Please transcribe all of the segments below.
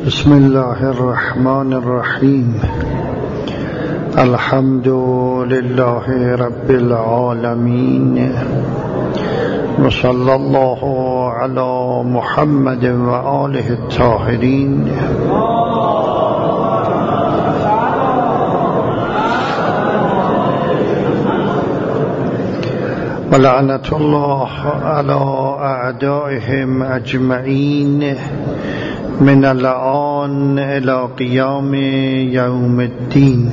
بسم الله الرحمن الرحيم. الحمد لله رب العالمين، وصلى الله على محمد وآله الطاهرين. ولعنة الله على أعدائهم أجمعين من الآن إلى قيام يوم الدين.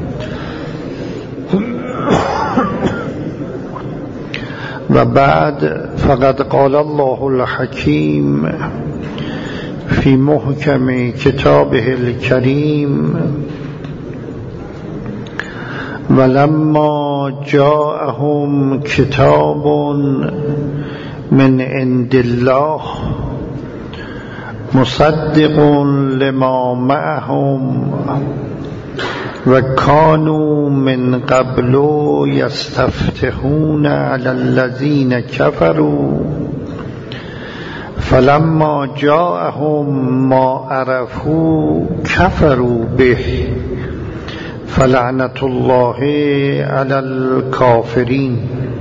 وبعد، فقد قال الله الحكيم في محكم كتابه الكريم: ولما جاءهم كتاب من عند الله مصدق لما معهم وكانوا من قبل يستفتحون على الذين كفروا فلما جاءهم ما عرفوا كفروا به فلعنة الله على الكافرين.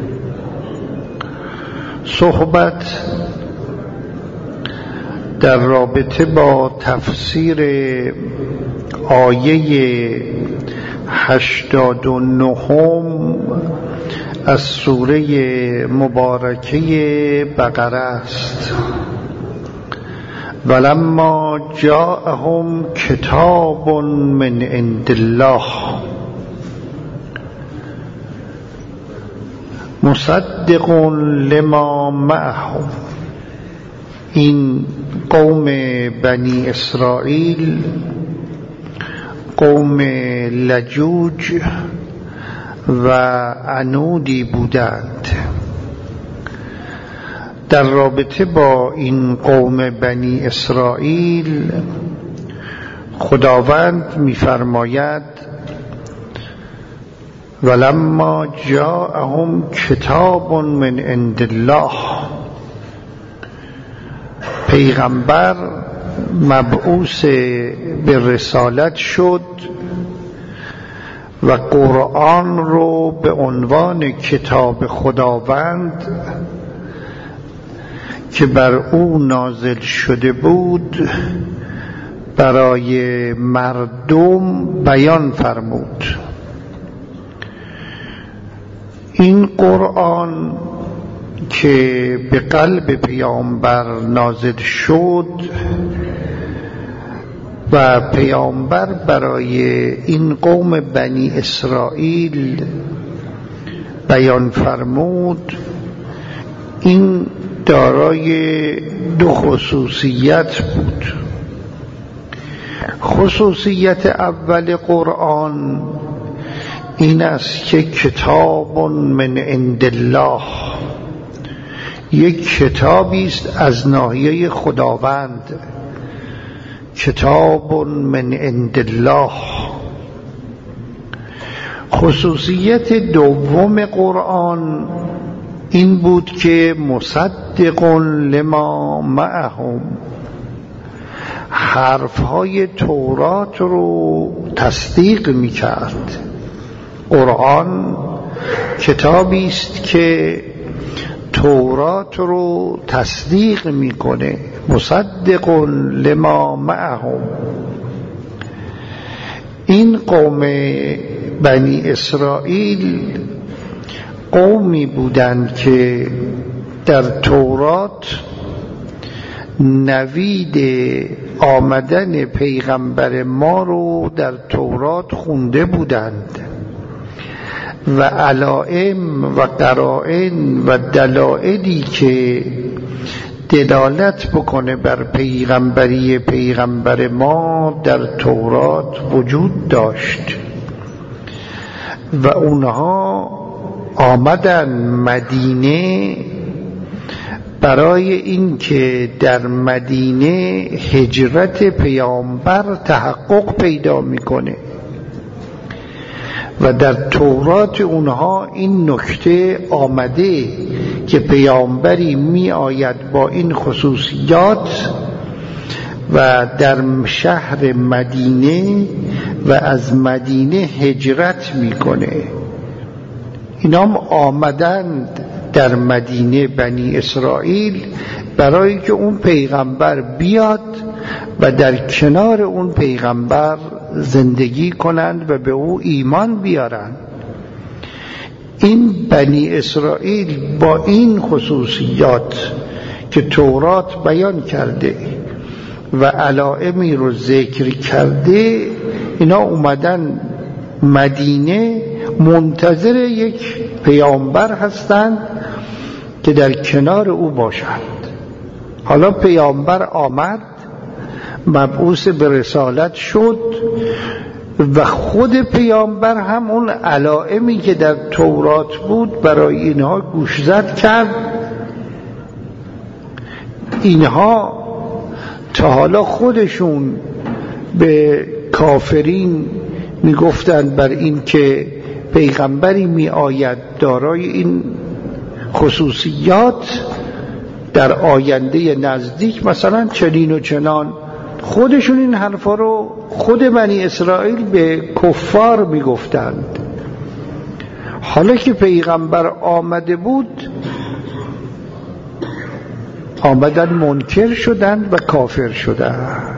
صحبت در رابطه با تفسیر آیه 89 از سوره مبارکه بقره است. ولما جاءهم کتاب من عند الله مصدق لما معهم. این قوم بنی اسرائیل قوم لجوج و عنودی بودند. در رابطه با این قوم بنی اسرائیل خداوند می‌فرماید: ولما جاءهم کتاب من عند الله. پیغمبر مبعوث به رسالت شد و قرآن رو به عنوان کتاب خداوند که بر او نازل شده بود برای مردم بیان فرمود. این قرآن که به قلب پیامبر نازل شد و پیامبر برای این قوم بنی اسرائیل بیان فرمود، این دارای دو خصوصیت بود. خصوصیت اول قرآن این است که کتاب من عند الله، یک کتابی است از ناحیه خداوند، کتاب من عند الله. خصوصیت دوم قرآن این بود که مصدق لما معهم، حرفهای تورات رو تصدیق می کرد. قرآن کتابی است که تورات رو تصدیق میکنه. مصدق لما معهم. این قوم بنی اسرائیل قومی بودند که در تورات نوید آمدن پیغمبر ما رو در تورات خونده بودند و علائم و قرائن و دلائلی که دلالت بکنه بر پیغمبری پیغمبر ما در تورات وجود داشت و اونها آمدن مدینه برای اینکه در مدینه هجرت پیامبر تحقق پیدا میکنه و در تورات اونها این نکته آمده که پیامبری می آید با این خصوصیات و در شهر مدینه و از مدینه هجرت میکنه. اینا هم آمدند در مدینه بنی اسرائیل برای که اون پیغمبر بیاد و در کنار اون پیغمبر زندگی کنند و به او ایمان بیارند. این بنی اسرائیل با این خصوصیات که تورات بیان کرده و علائمی رو ذکر کرده، اینا اومدن مدینه منتظر یک پیامبر هستند که در کنار او باشند. حالا پیامبر آمد، مبعوث به رسالت شد و خود پیامبر هم اون علائمی که در تورات بود برای اینها گوشزد کرد. اینها تا حالا خودشون به کافرین میگفتند بر این که پیغمبری می آید دارای این خصوصیات در آینده نزدیک مثلا چنین و چنان، خودشون این حرفا رو خود بنی اسرائیل به کفار می گفتند. حالا که پیغمبر آمده بود آمدن منکر شدند و کافر شدند.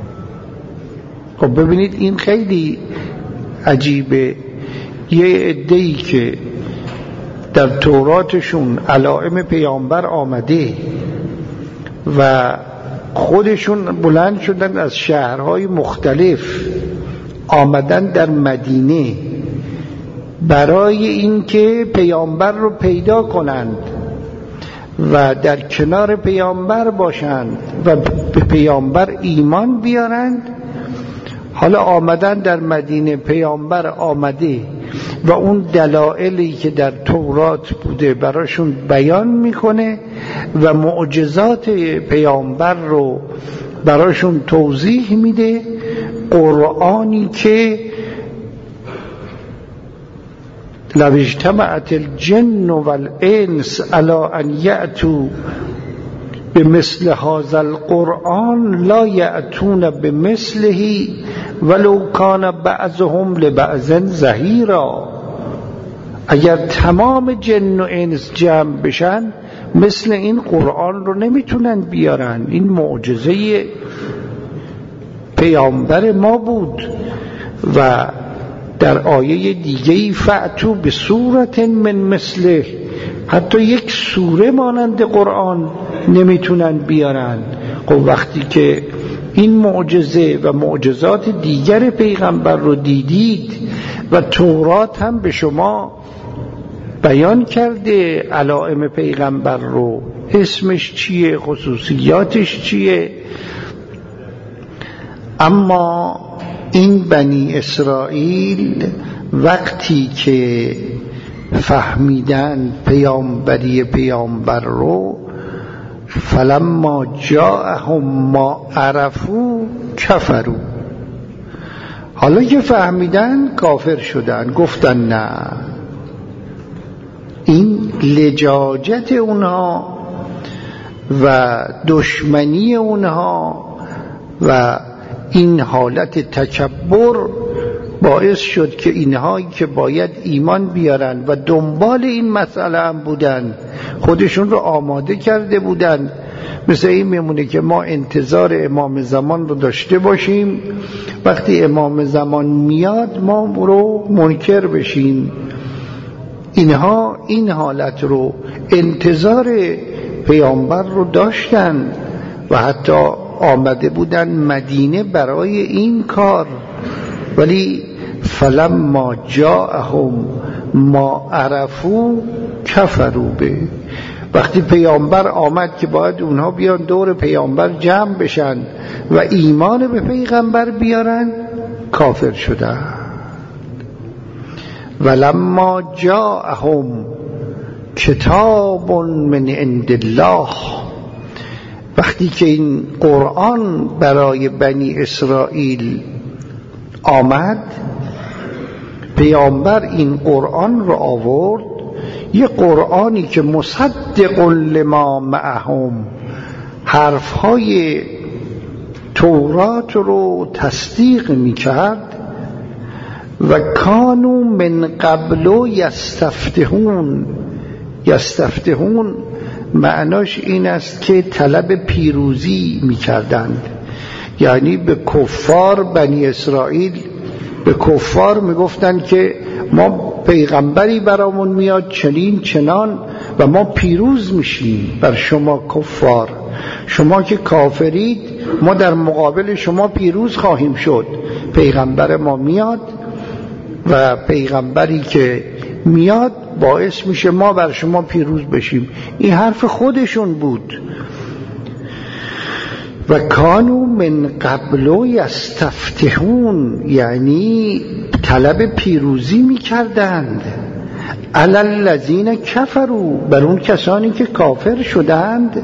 خب ببینید این خیلی عجیبه. یه عده‌ای که در توراتشون علائم پیامبر آمده و خودشون بلند شدن از شهرهای مختلف آمدن در مدینه برای اینکه پیامبر رو پیدا کنند و در کنار پیامبر باشند و به پیامبر ایمان بیارند. حالا آمدن در مدینه، پیامبر آمده و اون دلایلی که در تورات بوده براشون بیان میکنه و معجزات پیامبر رو براشون توضیح میده. قرآنی که لو اجتمعت الجن والانس علی ان یأتوا بمثل هذا القرآن لا یأتون بمثله ولو کان بعضهم لبعض ظهیرا. اگر تمام جن و انس جمع بشن مثل این قرآن رو نمیتونن بیارن. این معجزه پیامبر ما بود. و در آیه دیگه‌ای فأتوا بسورة من مثله، حتی یک سوره مانند قرآن نمیتونن بیارن. خب وقتی که این معجزه و معجزات دیگر پیغمبر رو دیدید و تورات هم به شما بیان کرده علائم پیغمبر رو، اسمش چیه، خصوصیاتش چیه، اما این بنی اسرائیل وقتی که فهمیدن پیامبری پیامبر رو، فلما جاءهم ما عرفوا کفروا، حالا که فهمیدن کافر شدن، گفتن نه. این لجاجت اونها و دشمنی اونها و این حالت تکبر باعث شد که اینهایی که باید ایمان بیارن و دنبال این مسئله هم بودن، خودشون رو آماده کرده بودن. مثل این میمونه که ما انتظار امام زمان رو داشته باشیم، وقتی امام زمان میاد ما رو منکر بشیم. اینها این حالت رو انتظار پیامبر رو داشتن و حتی آمده بودن مدینه برای این کار. ولی فلما جاءهم ما عرفوا کفروا به، وقتی پیامبر آمد که باید اونها بیان دور پیامبر جمع بشن و ایمان به پیغمبر بیارن، کافر شدن. ولما جاءهم کتاب من عند الله، وقتی که این قرآن برای بنی اسرائیل آمد، پیامبر این قرآن رو آورد، یه قرآنی که مصدق لما معهم، حرفهای تورات رو تصدیق میکرد و کانوا من قبل یستفتحون معناش این است که طلب پیروزی میکردند. یعنی به کفار بنی اسرائیل، به کفار میگفتند که ما پیغمبری برامون میاد چنین چنان و ما پیروز میشیم بر شما کفار، شما که کافرید ما در مقابل شما پیروز خواهیم شد. پیغمبر ما میاد و پیغمبری که میاد باعث میشه ما بر شما پیروز بشیم. این حرف خودشون بود. و کانوا من قبل یستفتحون، یعنی طلب پیروزی میکردند. علی الذین کفروا، بر اون کسانی که کافر شدند.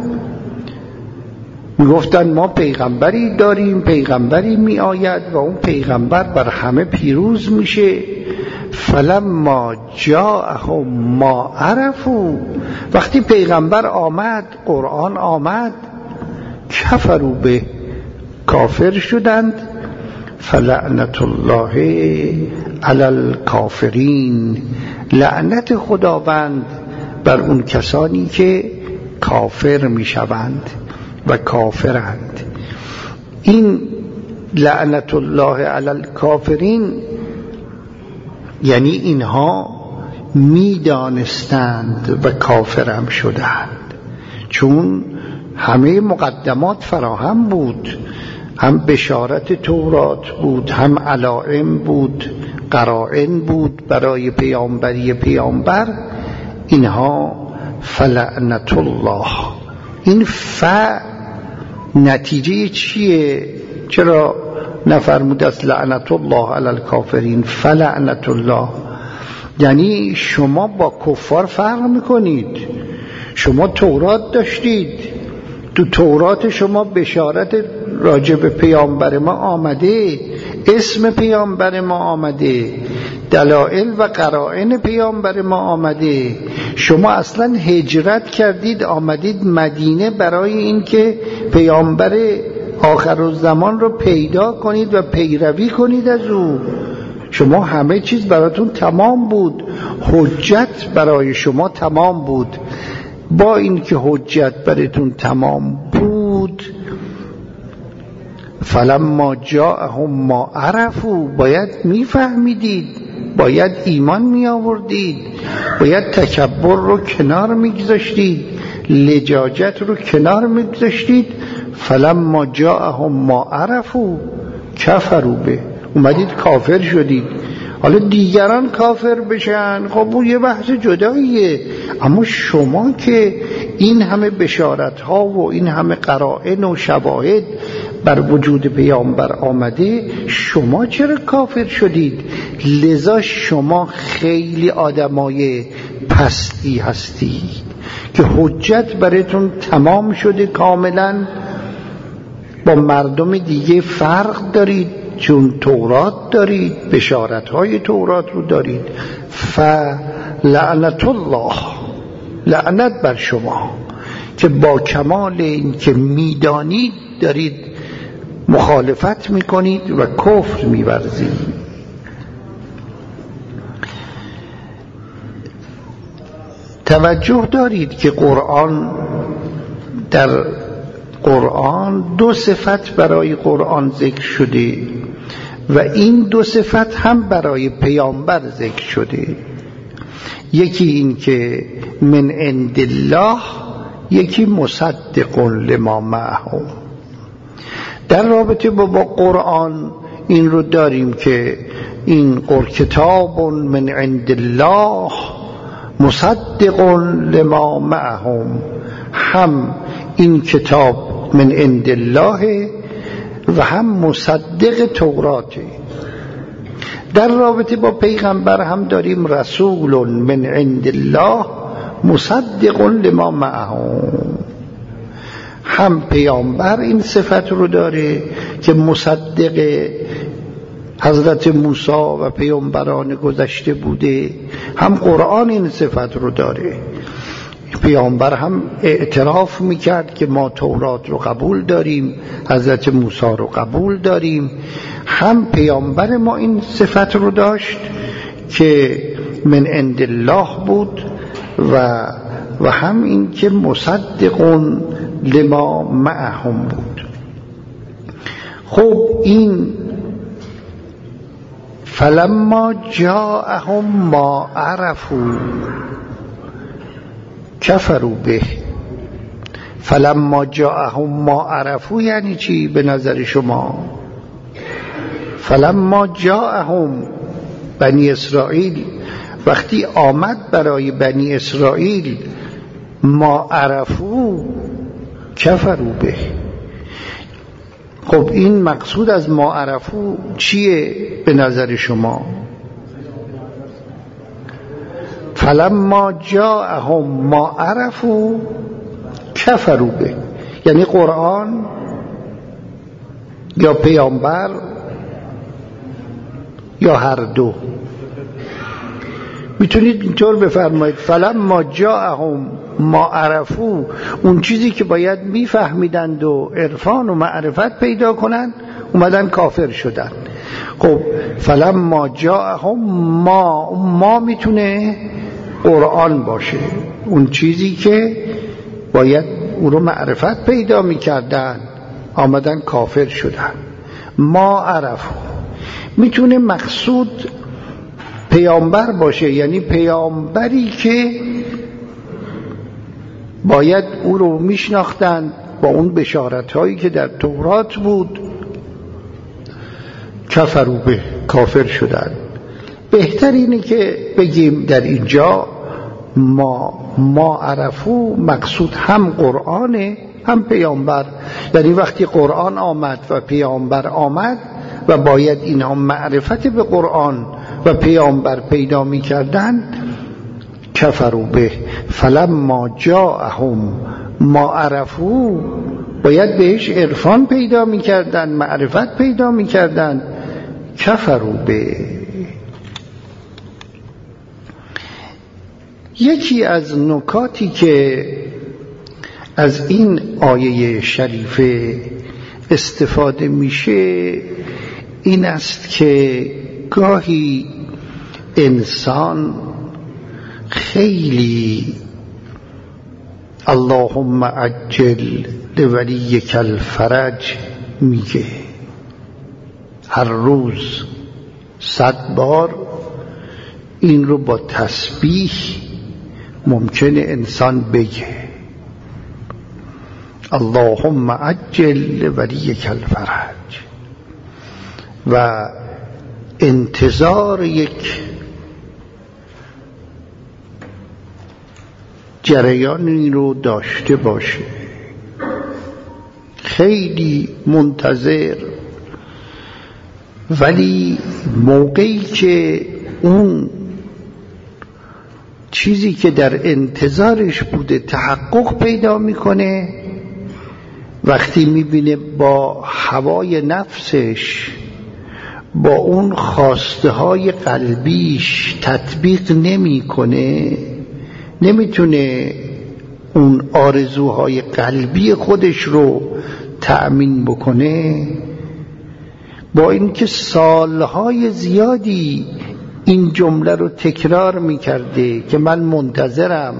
میگفتند ما پیغمبری داریم، پیغمبری می آید و اون پیغمبر بر همه پیروز میشه. فلما جاءهم ما عرفوا، وقتی پیغمبر آمد، قرآن آمد، کفروا به، کافر شدند. فلعنت الله علی الکافرین، لعنت خداوند بر اون کسانی که کافر میشوند و کافرند. این لعنت الله علی الکافرین یعنی اینها میدانستند و کافرم شدند، چون همه مقدمات فراهم بود، هم بشارت تورات بود، هم علائم بود، قرائن بود برای پیامبری پیامبر. اینها فلعنت الله، این نتیجه چیه؟ چرا نفرمود است لعنت الله علی الکافرین؟ فلعنت الله یعنی شما با کفار فرق میکنید. شما تورات داشتید، تو تورات شما بشارت راجع به پیامبر ما آمده، اسم پیامبر ما آمده، دلائل و قرائن پیامبر ما آمده. شما اصلا هجرت کردید آمدید مدینه برای این که پیامبر آخرالزمان رو پیدا کنید و پیروی کنید از او. شما همه چیز براتون تمام بود، حجت برای شما تمام بود. با این که حجت براتون تمام بود، فلما جاءهم ما عرفوا، باید میفهمیدید، باید ایمان می آوردید، باید تکبر رو کنار میگذاشتید، لجاجت رو کنار میگذاشتید. فلما جاءهم ما عرفوا کفروا به، اومدید کافر شدید. حالا دیگران کافر بشن خب اون یه بحث جداییه، اما شما که این همه بشارت ها و این همه قرائن و شواهد بر وجود پیامبر آمده، شما چرا کافر شدید؟ لذا شما خیلی آدمای پستی هستید که حجت براتون تمام شده کاملا، با مردم دیگه فرق دارید، چون تورات دارید، بشارت‌های تورات رو دارید. فلعنت الله، لعنت بر شما که با کمال این که میدانید دارید مخالفت میکنید و کفر میورزید. توجه دارید که در قرآن دو صفت برای قرآن ذکر شده و این دو صفت هم برای پیامبر ذکر شده. یکی این که من عند الله، یکی مصدق لما معهم. در رابطه با قرآن این رو داریم که این کتاب من عند الله مصدق لما معهم، هم این کتاب من عند الله و هم مصدق توراته. در رابطه با پیغمبر هم داریم رسول من عند الله مصدق لما معهم. هم پیامبر این صفت رو داره که مصدق حضرت موسی و پیامبران گذشته بوده، هم قرآن این صفت رو داره. پیامبر هم اعتراف میکرد که ما تورات رو قبول داریم، حضرت موسی رو قبول داریم. هم پیامبر ما این صفت رو داشت که من عند الله بود و هم این که مصدقون لما معهم بود. خب این فلما جاءهم ما عرفوا کفروا به. فلما جاءهم ما عرفوا یعنی چی به نظر شما؟ فلما جاءهم بنی اسرائیل وقتی آمد برای بنی اسرائیل ما عرفوا کفروا به. خب این مقصود از ما عرفوا چیه به نظر شما؟ فلما جاءهم ما عرفوا کفروا به، یعنی قرآن یا پیامبر یا هر دو؟ میتونید اینطور بفرمایید فلما جاءهم ما عرفوا، اون چیزی که باید میفهمیدند و عرفان و معرفت پیدا کنند اومدن کافر شدن. خب فلما جاءهم ما میتونه قرآن باشه، اون چیزی که باید اون رو معرفت پیدا میکردن آمدن کافر شدن. ما عرفوا میتونه مقصود پیامبر باشه، یعنی پیامبری که باید او رو میشناختن با اون بشارت هایی که در تورات بود. کفروا به، کافر شدن. بهتر اینه که بگیم در اینجا ما عرفو مقصود هم قرآنه هم پیامبر، یعنی وقتی قرآن آمد و پیامبر آمد و باید اینها معرفت به قرآن و پیامبر پیدا می کردن کفروا به. فلما جاءهم ما عرفو، باید بهش عرفان پیدا می کردن، معرفت پیدا می کردن. کفروا به. یکی از نکاتی که از این آیه شریفه استفاده میشه این است که گاهی انسان خیلی اللهم عجل لولیک الفرج میگه، هر روز 100 بار این رو با تسبیح ممکنه انسان بگه، اللهم عجل لولیک الفرج، و انتظار یک جریانی رو داشته باشه، خیلی منتظر. ولی موقعی که اون چیزی که در انتظارش بوده تحقق پیدا میکنه، وقتی میبینه با هوای نفسش با اون خواسته های قلبیش تطبیق نمیکنه، نمیتونه اون آرزوهای قلبی خودش رو تأمین بکنه، با اینکه سالهای زیادی این جمله رو تکرار میکرده که من منتظرم،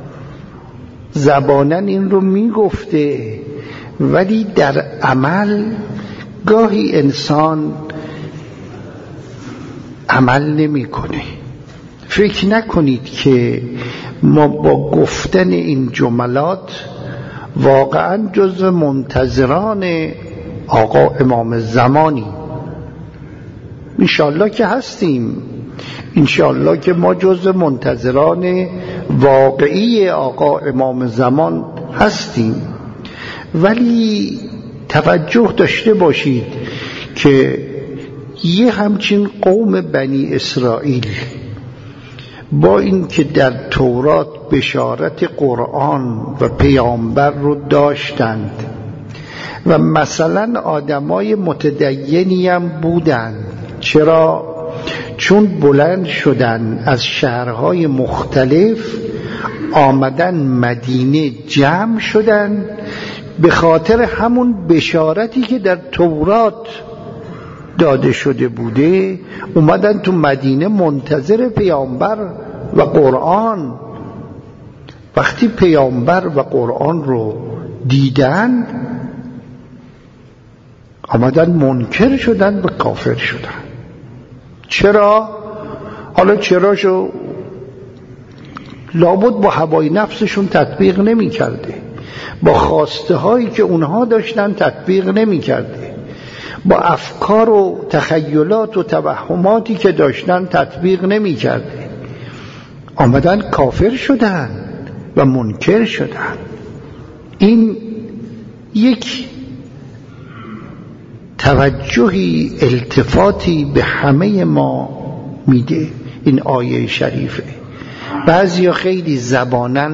زبانن این رو میگفته، ولی در عمل گاهی انسان عمل نمیکنه. فکر نکنید که ما با گفتن این جملات واقعا جزو منتظران آقا امام زمانی. انشالله که هستیم، انشالله که ما جزو منتظران واقعی آقا امام زمان هستیم. ولی توجه داشته باشید که یه همچین قوم بنی اسرائیل با این که در تورات بشارت قرآن و پیامبر رو داشتند و مثلا آدمای متدینی هم بودند، چرا؟ چون بلند شدن از شهرهای مختلف آمدن مدینه جمع شدن به خاطر همون بشارتی که در تورات داده شده بوده، اومدن تو مدینه منتظر پیامبر و قرآن. وقتی پیامبر و قرآن رو دیدن آمدن منکر شدن و کافر شدن. چرا؟ حالا چراشو لابد با هوای نفسشون تطبیق نمی کرده، با خواسته هایی که اونها داشتن تطبیق نمی کرده، با افکار و تخیلات و توهماتی که داشتن تطبیق نمی کرده. آمدن کافر شدن و منکر شدن. این یک توجهی، التفاتی به همه ما میده این آیه شریفه. بعضیا خیلی زباناً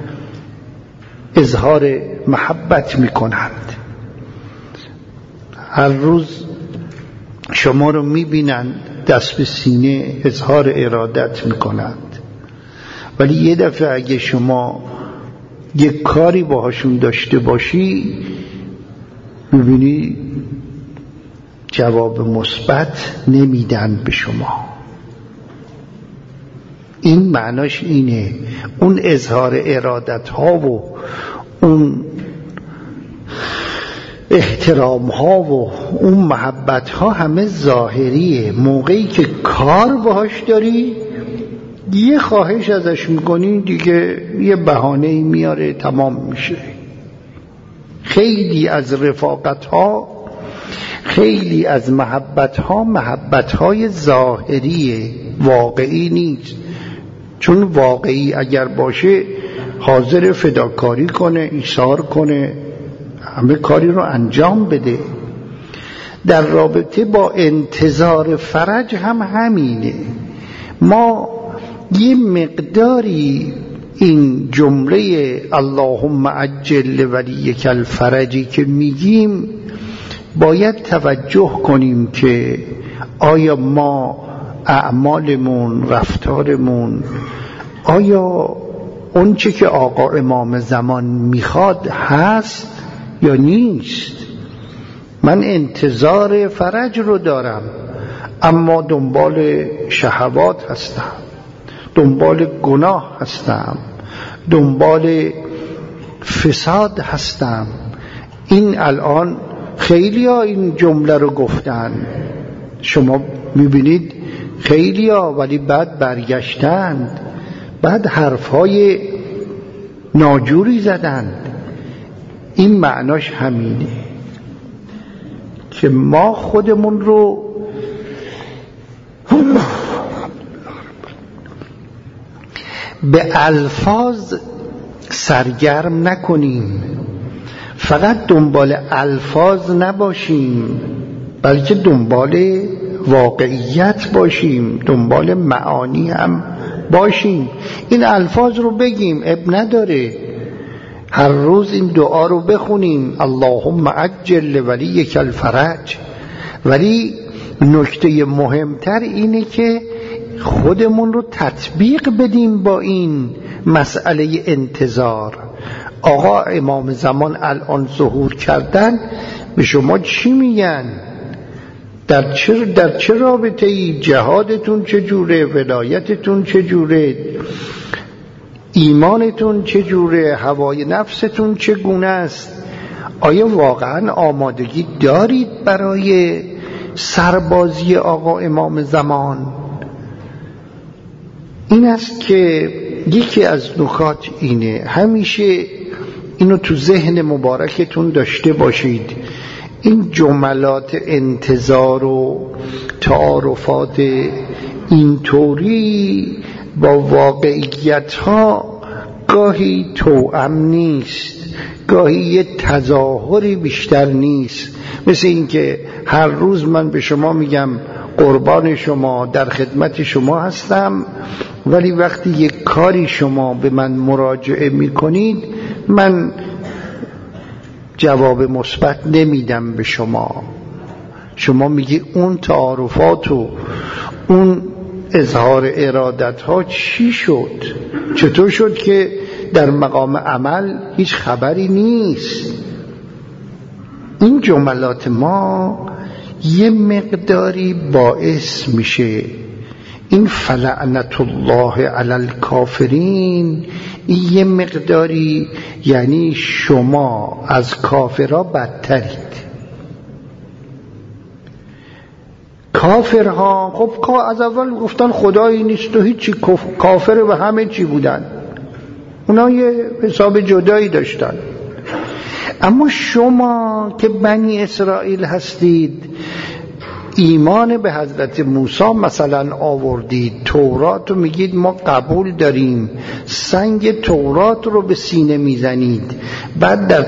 اظهار محبت میکنند، هر روز شما رو میبینند دست به سینه اظهار ارادت میکنند، ولی یه دفعه اگه شما یک کاری باهاشون داشته باشی میبینی جواب مثبت نمیدن به شما. این معناش اینه، اون اظهار ارادت ها و اون احترام ها و اون محبت ها همه ظاهریه. موقعی که کار باهاش داری یه خواهش ازش میکنی دیگه یه بهانه‌ای میاره تمام میشه. خیلی از رفاقت ها، خیلی از محبت ها محبت های ظاهریه، واقعی نیست. چون واقعی اگر باشه حاضر فداکاری کنه، ایثار کنه، همه کاری رو انجام بده. در رابطه با انتظار فرج هم همینه. ما یه مقداری این جمله اللهم عجل ولیک الفرجی که میگیم باید توجه کنیم که آیا ما اعمالمون، رفتارمون، آیا اون چه که آقا امام زمان میخواد هست یا نیست؟ من انتظار فرج رو دارم اما دنبال شهوات هستم، دنبال گناه هستم، دنبال فساد هستم. این الان خیلی ها این جمله رو گفتن، شما میبینید خیلی ها، ولی بعد برگشتند، بعد حرفهای ناجوری زدند. این معناش همینه که ما خودمون رو به الفاظ سرگرم نکنیم، فقط دنبال الفاظ نباشیم، بلکه دنبال واقعیت باشیم، دنبال معانی هم باشیم. این الفاظ رو بگیم، اب نداره، هر روز این دعا رو بخونیم اللهم عجل ولیک الفرج. ولی نکته مهمتر اینه که خودمون رو تطبیق بدیم با این مسئله انتظار. آقا امام زمان الان ظهور کردن، به شما چی میگن؟ در چه رابطه ای؟ جهادتون چجوره؟ ولایتتون چجوره؟ ایمانتون چجوره؟ هوای نفستون چگونه است؟ آیا واقعا آمادگی دارید برای سربازی آقا امام زمان؟ این است که یکی از نکات اینه، همیشه اینو تو ذهن مبارکتون داشته باشید. این جملات انتظار و تعارفات اینطوری با واقعیت ها گاهی توأم نیست، گاهی یه تظاهری بیشتر نیست. مثل این که هر روز من به شما میگم قربان شما، در خدمت شما هستم، ولی وقتی یک کاری شما به من مراجعه میکنید من جواب مثبت نمیدم به شما. شما میگی اون تعارفات و اون اظهار ارادت ها چی شد؟ چطور شد که در مقام عمل هیچ خبری نیست؟ این جملات ما یه مقداری باعث میشه این فلعنت الله علی الکافرین، این یه مقداری یعنی شما از کافرها بدترید. کافرها خب از اول گفتن خدایی نیست و هیچی، کافر و همه چی بودن، اونا یه حساب جدایی داشتن. اما شما که بنی اسرائیل هستید، ایمان به حضرت موسی مثلا آوردید، تورات رو میگید ما قبول داریم، سنگ تورات رو به سینه میزنید، بعد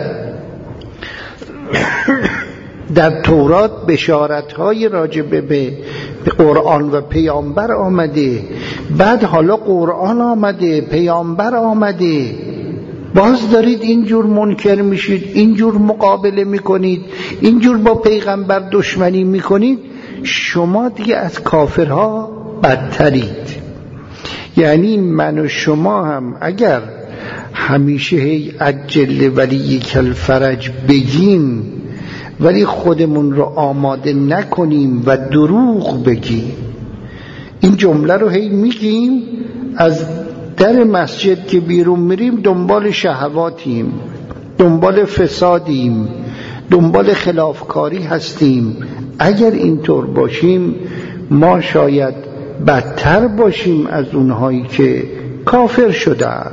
در تورات بشارت‌های راجع به قرآن و پیامبر آمده، بعد حالا قرآن آمده، پیامبر آمده، باز دارید اینجور منکر میشید، اینجور مقابله میکنید، اینجور با پیغمبر دشمنی میکنید. شما دیگه از کافرها بدترید. یعنی من و شما هم اگر همیشه هی عجل ولی کل فرج بگیم ولی خودمون رو آماده نکنیم و دروغ بگیم، این جمله رو هی میگیم، از در مسجد که بیرون میریم دنبال شهواتیم، دنبال فسادیم، دنبال خلافکاری هستیم. اگر اینطور باشیم ما شاید بدتر باشیم از اونهایی که کافر شدن.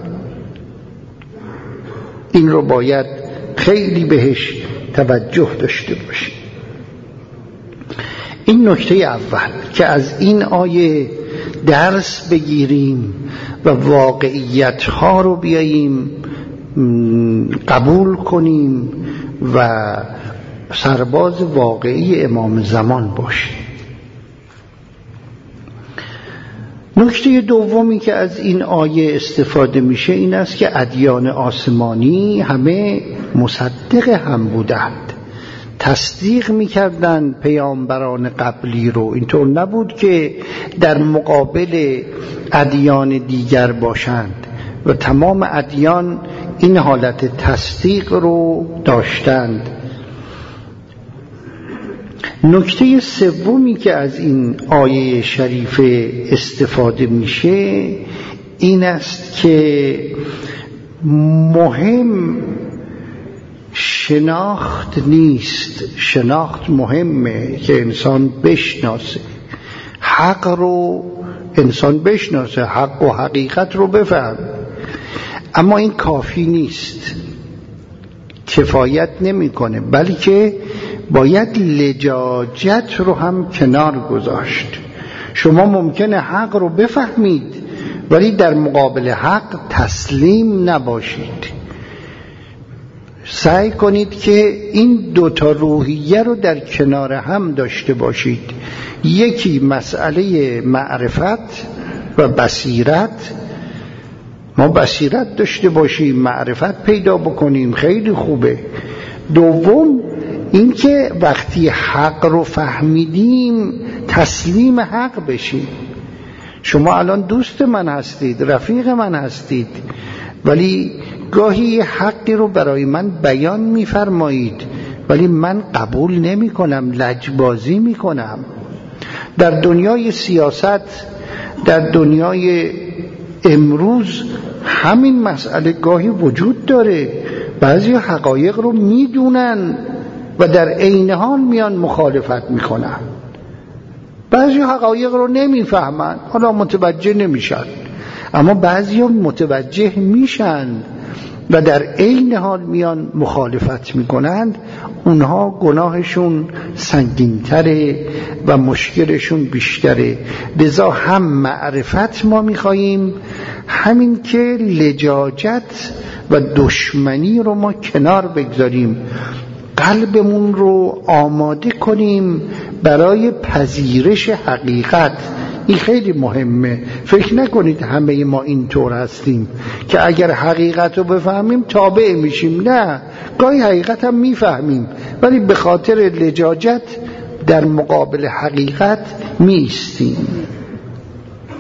این رو باید خیلی بهش توجه داشته باشیم. این نکته اول که از این آیه درس بگیریم و واقعیت ها رو بیاییم قبول کنیم و سرباز واقعی امام زمان باشیم. نکته دومی که از این آیه استفاده میشه این است که ادیان آسمانی همه مصدق هم بودند، تصدیق میکردند پیامبران قبلی رو. اینطور نبود که در مقابل ادیان دیگر باشند و تمام ادیان این حالت تصدیق رو داشتند. نکته سومی که از این آیه شریفه استفاده میشه این است که مهم شناخت نیست، شناخت مهمه که انسان بشناسه حق رو، انسان بشناسه حق و حقیقت رو بفهم، اما این کافی نیست، کفایت نمیکنه، بلکه باید لجاجت رو هم کنار گذاشت. شما ممکنه حق رو بفهمید ولی در مقابل حق تسلیم نباشید. سعی کنید که این دوتا روحیه رو در کنار هم داشته باشید. یکی مسئله معرفت و بصیرت، ما بصیرت داشته باشیم، معرفت پیدا بکنیم، خیلی خوبه. دوم این که وقتی حق رو فهمیدیم تسلیم حق بشیم. شما الان دوست من هستید، رفیق من هستید، ولی گاهی حقی رو برای من بیان می‌فرمایید ولی من قبول نمی‌کنم، لجبازی می‌کنم. در دنیای سیاست، در دنیای امروز همین مسئله گاهی وجود داره. بعضی حقایق رو میدونن و در عین حال میان مخالفت میکنن. بعضی حقایق رو نمیفهمن، حالا متوجه نمیشن، اما بعضی متوجه میشن و در عین حال میان مخالفت میکنند. اونها گناهشون سنگین‌تره و مشکلشون بیشتره. لذا هم معرفت ما میخواییم، همین که لجاجت و دشمنی رو ما کنار بگذاریم، قلبمون رو آماده کنیم برای پذیرش حقیقت. این خیلی مهمه. فکر نکنید همه ما اینطور هستیم که اگر حقیقت رو بفهمیم تابع میشیم. نه، گاهی حقیقت هم میفهمیم ولی به خاطر لجاجت در مقابل حقیقت میستیم.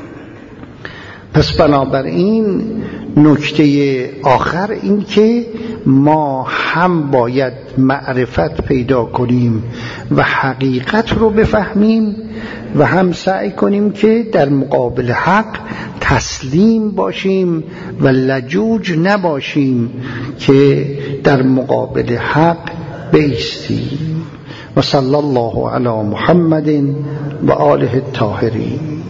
پس بنابراین نکته آخر این که ما هم باید معرفت پیدا کنیم و حقیقت رو بفهمیم و هم سعی کنیم که در مقابل حق تسلیم باشیم و لجوج نباشیم که در مقابل حق بایستیم. و صلی الله علی محمد و آله الطاهرین.